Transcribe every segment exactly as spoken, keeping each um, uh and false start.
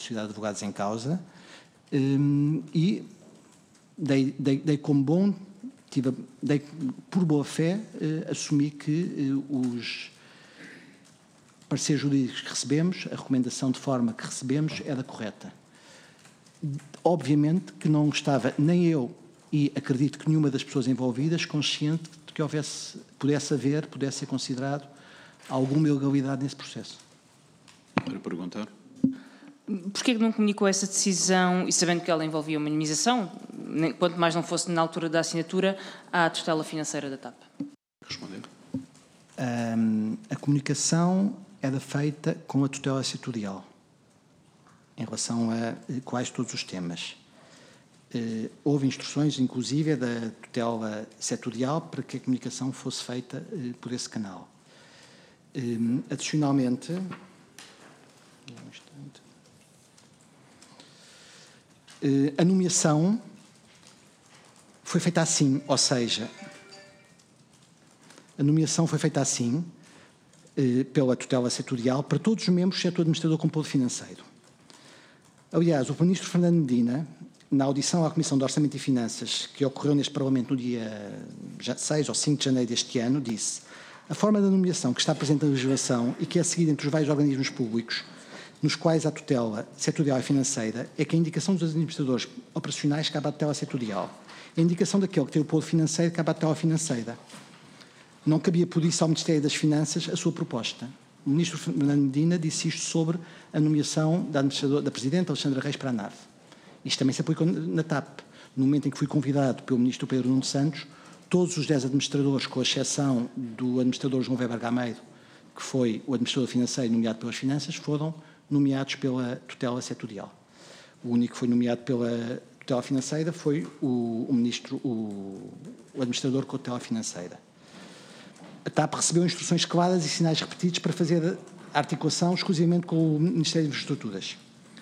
Sociedade de Advogados em causa, um, e dei, dei, dei como bom, tive, dei por boa fé, uh, assumi que uh, os pareceres jurídicos que recebemos, a recomendação de forma que recebemos era correta. Obviamente que não estava nem eu, e acredito que nenhuma das pessoas envolvidas, consciente de que houvesse, pudesse haver, pudesse ser considerado alguma ilegalidade nesse processo. Para perguntar. Porquê que não comunicou essa decisão, e sabendo que ela envolvia uma minimização, quanto mais não fosse na altura da assinatura, à tutela financeira da T A P? Responder. Um, a comunicação era feita com a tutela setorial, em relação a quais todos os temas. Uh, houve instruções, inclusive, da tutela setorial para que a comunicação fosse feita uh, por esse canal. Um, adicionalmente, um instante, uh, a nomeação foi feita assim, ou seja, a nomeação foi feita assim, uh, pela tutela setorial, para todos os membros, exceto o administrador com polo financeiro. Aliás, o ministro Fernando Medina, na audição à Comissão de Orçamento e Finanças, que ocorreu neste Parlamento no dia seis ou cinco de janeiro deste ano, disse: a forma da nomeação que está presente na legislação e que é seguida entre os vários organismos públicos, nos quais há tutela setorial e financeira, é que a indicação dos administradores operacionais cabe à tutela setorial. A indicação daquele que tem o polo financeiro cabe à tutela financeira. Não cabia, por isso, ao Ministério das Finanças a sua proposta. O ministro Fernando Medina disse isto sobre a nomeação da, da Presidente Alexandra Reis para a N A V. Isto também se aplicou na T A P. No momento em que fui convidado pelo ministro Pedro Nuno Santos, todos os dez administradores, com exceção do administrador João Weber Gameiro, que foi o administrador financeiro nomeado pelas finanças, foram nomeados pela tutela setorial. O único que foi nomeado pela tutela financeira foi o, o ministro, o, o administrador com a tutela financeira. A T A P recebeu instruções claras e sinais repetidos para fazer a articulação exclusivamente com o Ministério das Infraestruturas.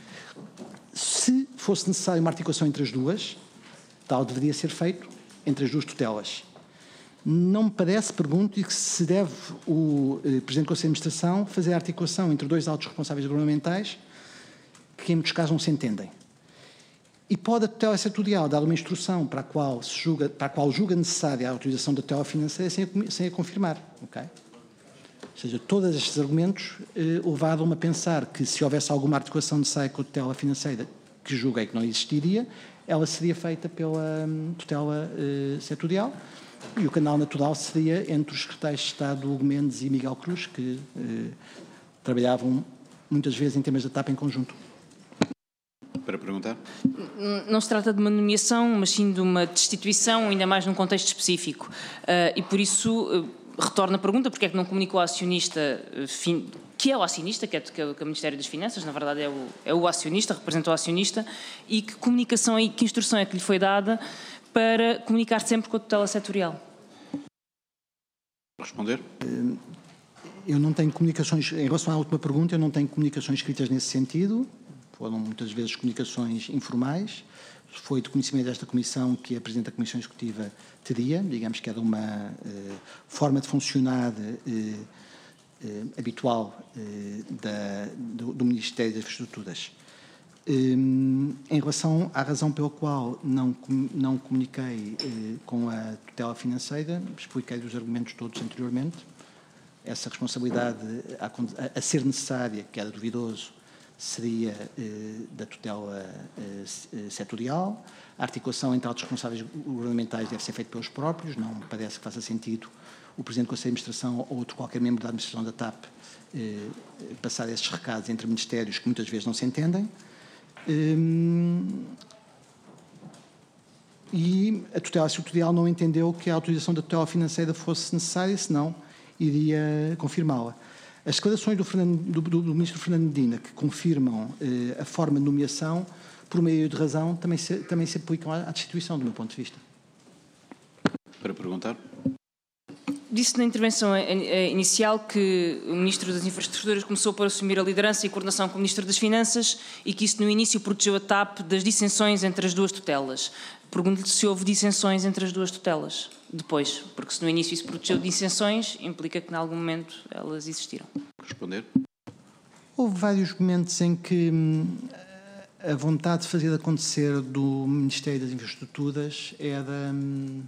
Se fosse necessário uma articulação entre as duas, tal deveria ser feito entre as duas tutelas. Não me parece, pergunto, que se deve o eh, Presidente do Conselho de Administração fazer a articulação entre dois altos responsáveis governamentais que, em muitos casos, não se entendem. E pode a tutela setorial dar uma instrução para a qual, se julga, para a qual julga necessária a autorização da tutela financeira sem a, sem a confirmar. Okay? Ou seja, todos estes argumentos eh, levaram-me a pensar que, se houvesse alguma articulação necessária com a tutela financeira, que julguei que não existiria, ela seria feita pela um, tutela eh, setorial, e o canal natural seria entre os secretários de Estado Hugo Mendes e Miguel Cruz, que eh, trabalhavam muitas vezes em temas da T A P em conjunto. Para perguntar? Não se trata de uma nomeação, mas sim de uma destituição, ainda mais num contexto específico. Uh, e por isso, uh, retorno a pergunta, porque é que não comunicou ao acionista, uh, fin, que é o acionista, que é, que é o Ministério das Finanças, na verdade é o, é o acionista, representa o acionista, e que comunicação e que instrução é que lhe foi dada para comunicar sempre com a tutela setorial? Responder? Eu não tenho comunicações, em relação à última pergunta, eu não tenho comunicações escritas nesse sentido. Foram muitas vezes comunicações informais. Foi de conhecimento desta Comissão que a Presidente da Comissão Executiva teria, digamos que era uma eh, forma de funcionar eh, eh, habitual eh, da, do, do Ministério das Infraestruturas. Eh, em relação à razão pela qual não, não comuniquei eh, com a tutela financeira, expliquei os argumentos todos anteriormente. Essa responsabilidade a, a, a ser necessária, que era duvidoso, seria eh, da tutela eh, setorial. A articulação entre altos responsáveis governamentais deve ser feita pelos próprios, não me parece que faça sentido o Presidente do Conselho de Administração ou outro qualquer membro da administração da T A P eh, passar esses recados entre ministérios que muitas vezes não se entendem. Um, e a tutela setorial não entendeu que a autorização da tutela financeira fosse necessária, senão iria confirmá-la. As declarações do, Fernando, do, do, do ministro Fernando Medina, que confirmam eh, a forma de nomeação, por meio de razão, também se, também se aplicam à, à destituição, do meu ponto de vista. Para perguntar? Disse na intervenção inicial que o Ministro das Infraestruturas começou por assumir a liderança e coordenação com o Ministro das Finanças e que isso no início protegeu a T A P das dissensões entre as duas tutelas. Pergunto-lhe se houve dissensões entre as duas tutelas depois, porque se no início isso protegeu de dissensões, implica que em algum momento elas existiram. Responder? Houve vários momentos em que hum, A vontade de fazer acontecer do Ministério das Infraestruturas era hum,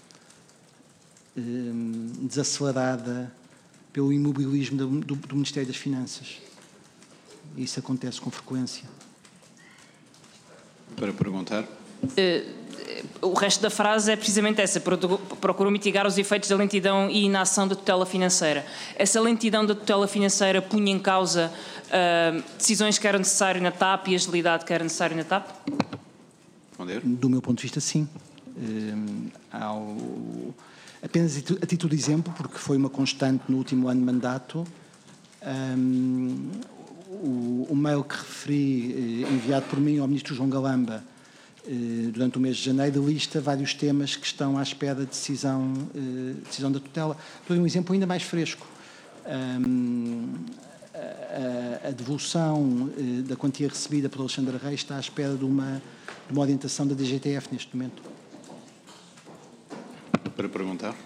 hum, desacelerada pelo imobilismo do, do, do Ministério das Finanças. Isso acontece com frequência. Para perguntar. Uh, o resto da frase é precisamente essa. Procurou mitigar os efeitos da lentidão e inação da tutela financeira. Essa lentidão da tutela financeira punha em causa uh, decisões que eram necessárias na T A P e agilidade que era necessária na T A P? Responder. Do meu ponto de vista, sim. Um, ao, apenas a título de exemplo, porque foi uma constante no último ano de mandato, um, o, o mail que referi, enviado por mim ao Ministro João Galamba, durante o mês de janeiro, lista vários temas que estão à espera de decisão, decisão da tutela. Dou um exemplo ainda mais fresco. A, a devolução da quantia recebida por Alexandre Reis está à espera de uma, de uma orientação da D G T F neste momento. Para perguntar.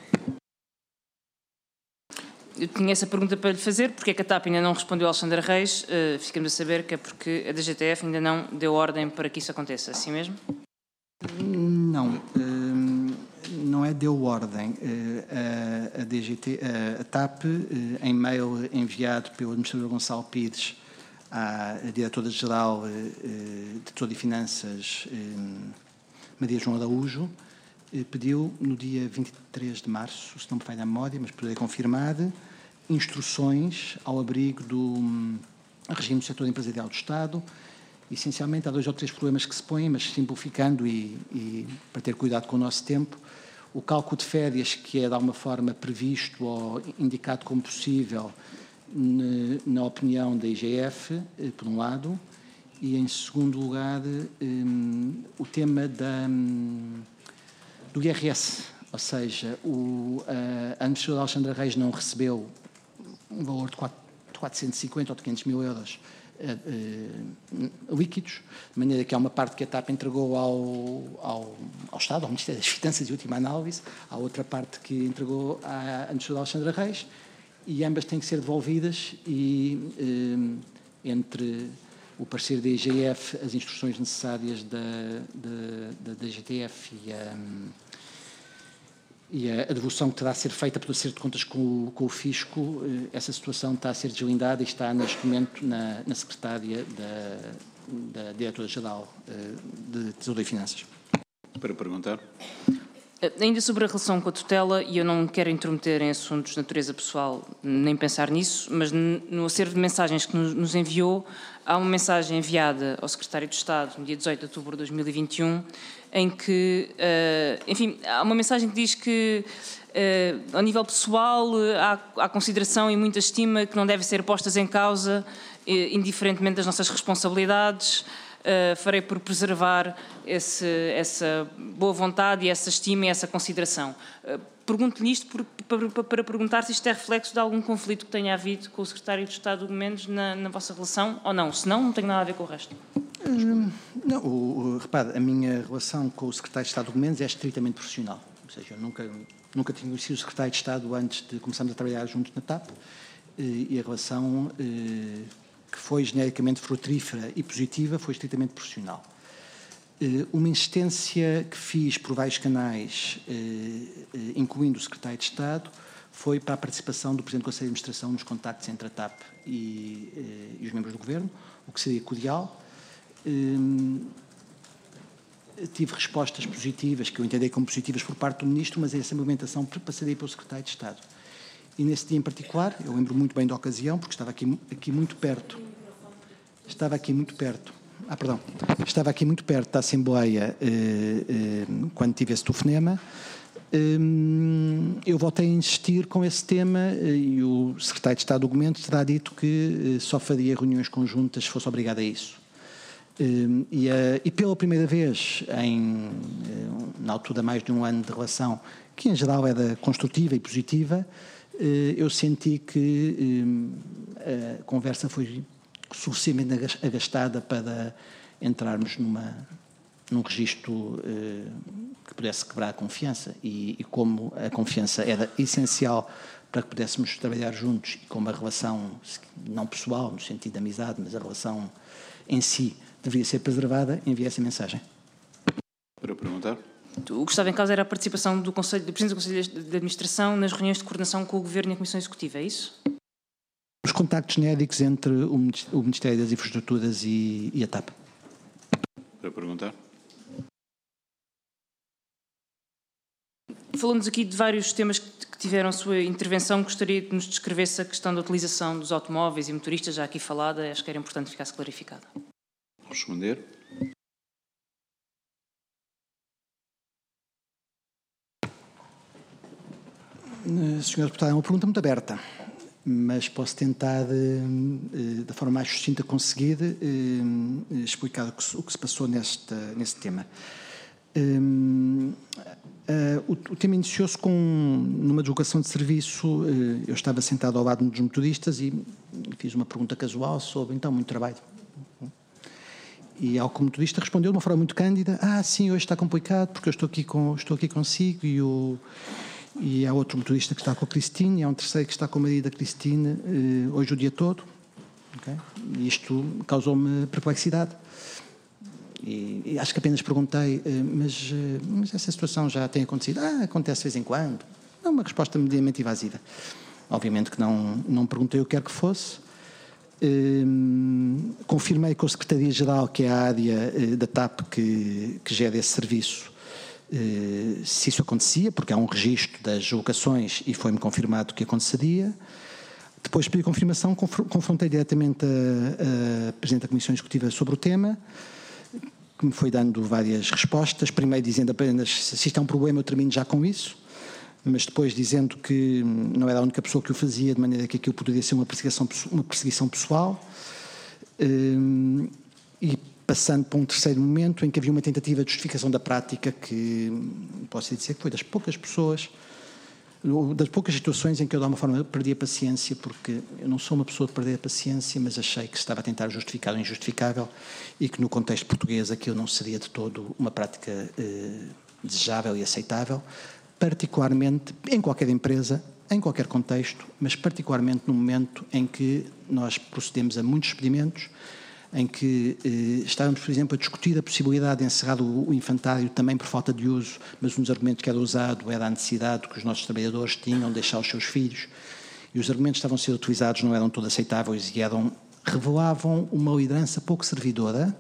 Eu tinha essa pergunta para lhe fazer, porque é que a T A P ainda não respondeu ao Alexandre Reis. Uh, ficamos a saber que é porque a D G T F ainda não deu ordem para que isso aconteça, assim mesmo? Não, uh, não é deu ordem. Uh, a, a, D G T, uh, a T A P, uh, em mail enviado pelo administrador Gonçalo Pires à diretora-geral uh, de Tesouro e Finanças, uh, Maria João Araújo, uh, pediu no dia vinte e três de março, se não me falha a memória, mas poderei confirmar, instruções ao abrigo do um, regime do setor empresarial do Estado. Essencialmente, há dois ou três problemas que se põem, mas simplificando e, e para ter cuidado com o nosso tempo, o cálculo de férias, que é de alguma forma previsto ou indicado como possível na, na opinião da I G F, por um lado, e em segundo lugar, um, o tema da, um, do I R S, ou seja, o, a, a administradora Alexandra Reis não recebeu um valor de quatrocentos e cinquenta ou de quinhentos mil euros uh, uh, líquidos, de maneira que há uma parte que a T A P entregou ao, ao, ao Estado, ao Ministério das Finanças e última análise, há outra parte que entregou à administradora Alexandra Reis, e ambas têm que ser devolvidas e uh, entre o parecer da I G F, as instruções necessárias da, da, da D G T F e a e a devolução que terá a ser feita pelo acerto de contas com o, com o Fisco, essa situação está a ser deslindada e está neste momento na, na secretária da, da Diretora-Geral de Tesouro e Finanças. Para perguntar. Ainda sobre a relação com a tutela, e eu não quero intrometer em assuntos de natureza pessoal, nem pensar nisso, mas no acervo de mensagens que nos enviou, há uma mensagem enviada ao Secretário de Estado no dia dezoito de outubro de dois mil e vinte e um, em que, enfim, há uma mensagem que diz que, a nível pessoal, há, há consideração e muita estima que não devem ser postas em causa, indiferentemente das nossas responsabilidades. Uh, farei por preservar esse, essa boa vontade e essa estima e essa consideração. Uh, Pergunto-lhe isto por, para, para perguntar se isto é reflexo de algum conflito que tenha havido com o Secretário de Estado Hugo Mendes na, na vossa relação ou não. Se não, não tem nada a ver com o resto. Hum, não, o, o, repare, a minha relação com o Secretário de Estado Hugo Mendes é estritamente profissional. Ou seja, eu nunca, nunca tinha conhecido o Secretário de Estado antes de começarmos a trabalhar juntos na T A P, e a relação que foi genericamente frutífera e positiva foi estritamente profissional. Uma insistência que fiz por vários canais, incluindo o Secretário de Estado, foi para a participação do Presidente do Conselho de Administração nos contactos entre a T A P e, e os membros do Governo, o que seria cordial. Tive respostas positivas, que eu entendi como positivas por parte do Ministro, mas essa movimentação passaria para o Secretário de Estado. E nesse dia em particular, eu lembro muito bem da ocasião, porque estava aqui, aqui muito perto, estava aqui muito perto, ah, perdão, estava aqui muito perto da Assembleia eh, eh, quando tive esse telefonema. Eh, eu voltei a insistir com esse tema eh, e o Secretário de Estado do Hugo Mendes terá dito que eh, só faria reuniões conjuntas se fosse obrigado a isso. Eh, e, eh, e pela primeira vez, em, eh, na altura mais de um ano de relação, que em geral era construtiva e positiva, eu senti que a conversa foi suficientemente agastada para entrarmos numa, num registro que pudesse quebrar a confiança e, e como a confiança era essencial para que pudéssemos trabalhar juntos e como a relação, não pessoal, no sentido de amizade, mas a relação em si deveria ser preservada, enviei essa mensagem. Para perguntar. O que estava em causa era a participação do, Conselho, do Presidente do Conselho de Administração nas reuniões de coordenação com o Governo e a Comissão Executiva, é isso? Os contactos genéricos entre o Ministério das Infraestruturas e, e a TAP. Para perguntar. Falou-nos aqui de vários temas que tiveram a sua intervenção. Gostaria que nos descrevesse a questão da utilização dos automóveis e motoristas, já aqui falada. Acho que era importante que ficasse clarificada. Responder. senhora Deputada, é uma pergunta muito aberta, mas posso tentar, da forma mais sucinta conseguir, explicar o que se, o que se passou neste, neste tema. Um, uh, o, o tema iniciou-se com, numa deslocação de serviço, uh, eu estava sentado ao lado dos motoristas e fiz uma pergunta casual sobre, então, muito trabalho. E ao que o motorista respondeu de uma forma muito cândida, ah, sim, hoje está complicado porque eu estou aqui, com, estou aqui consigo, e, o, e há outro motorista que está com a Cristina, e há um terceiro que está com o marido da Cristina, uh, hoje o dia todo. Okay? E isto causou-me perplexidade. E, e acho que apenas perguntei, mas, mas essa situação já tem acontecido? Ah, acontece de vez em quando. É uma resposta medianamente evasiva. Obviamente que não, não perguntei o que quer que fosse. Um, confirmei com a Secretaria-Geral, que é a área uh, da TAP que, que gera esse serviço, uh, se isso acontecia, porque há um registro das locações e foi-me confirmado que aconteceria. Depois pedi confirmação, confrontei diretamente a, a Presidente da Comissão Executiva sobre o tema, que me foi dando várias respostas, primeiro dizendo apenas se isto é um problema eu termino já com isso, mas depois dizendo que não era a única pessoa que o fazia, de maneira que aquilo poderia ser uma perseguição, uma perseguição pessoal, e passando para um terceiro momento em que havia uma tentativa de justificação da prática que posso dizer que foi das poucas pessoas, das poucas situações em que eu de alguma forma perdi a paciência, porque eu não sou uma pessoa de perder a paciência, mas achei que se estava a tentar justificar o injustificável e que no contexto português aquilo não seria de todo uma prática eh, desejável e aceitável, particularmente em qualquer empresa, em qualquer contexto, mas particularmente no momento em que nós procedemos a muitos expedimentos, em que eh, estávamos, por exemplo, a discutir a possibilidade de encerrar o, o infantário também por falta de uso, mas um dos argumentos que era usado era a necessidade que os nossos trabalhadores tinham de deixar os seus filhos, e os argumentos que estavam a ser utilizados não eram todos aceitáveis e eram, revelavam uma liderança pouco servidora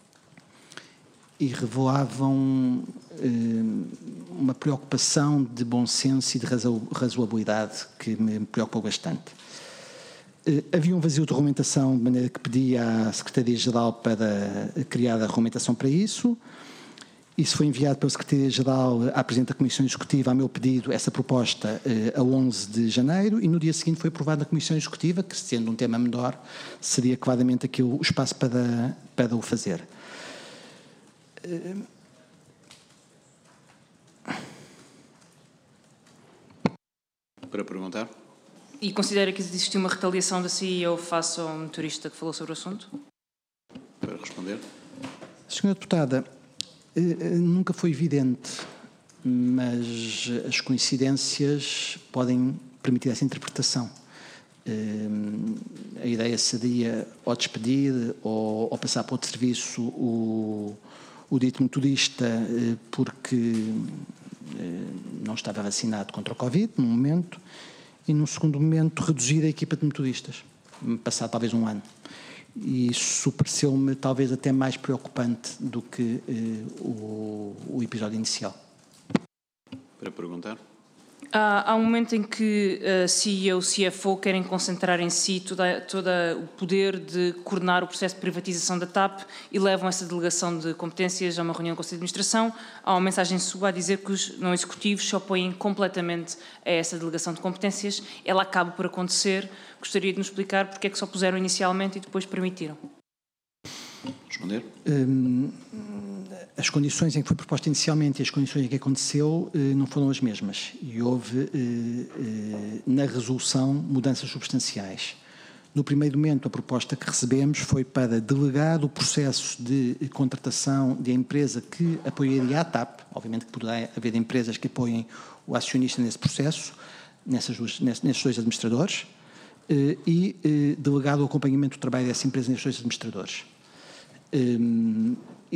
e revelavam eh, uma preocupação de bom senso e de razo, razoabilidade que me preocupou bastante. Havia um vazio de regulamentação, de maneira que pedi à Secretaria-Geral para criar a regulamentação para isso. Isso foi enviado pela Secretaria-Geral à Presidente da Comissão Executiva, a meu pedido, essa proposta, a onze de janeiro, e no dia seguinte foi aprovado na Comissão Executiva, que, sendo um tema menor, seria claramente aqui o espaço para, para o fazer. Para perguntar. E considera que existiu uma retaliação da C E O face ao motorista que falou sobre o assunto? Para responder. senhora Deputada, nunca foi evidente, mas as coincidências podem permitir essa interpretação. A ideia seria ou despedir ou, ou passar para outro serviço o, o dito motorista porque não estava vacinado contra o Covid, no momento, e, num segundo momento, reduzir a equipa de motoristas, passado talvez um ano. E isso pareceu-me talvez até mais preocupante do que eh, o, o episódio inicial. Para perguntar. Há, há um momento em que a C E O e o C F O querem concentrar em si todo o poder de coordenar o processo de privatização da TAP e levam essa delegação de competências a uma reunião do Conselho de Administração. Há uma mensagem sua a dizer que os não executivos se opõem completamente a essa delegação de competências. Ela acaba por acontecer. Gostaria de nos explicar porque é que só puseram inicialmente e depois permitiram. Responder. Hum, as condições em que foi proposta inicialmente e as condições em que aconteceu eh, não foram as mesmas e houve eh, eh, na resolução mudanças substanciais. No primeiro momento a proposta que recebemos foi para delegar o processo de contratação de empresa que apoiaria a TAP, obviamente que poderá haver empresas que apoiem o acionista nesse processo, nessas duas, nesses dois administradores, eh, e eh, delegar o acompanhamento do trabalho dessa empresa nesses dois administradores. Um,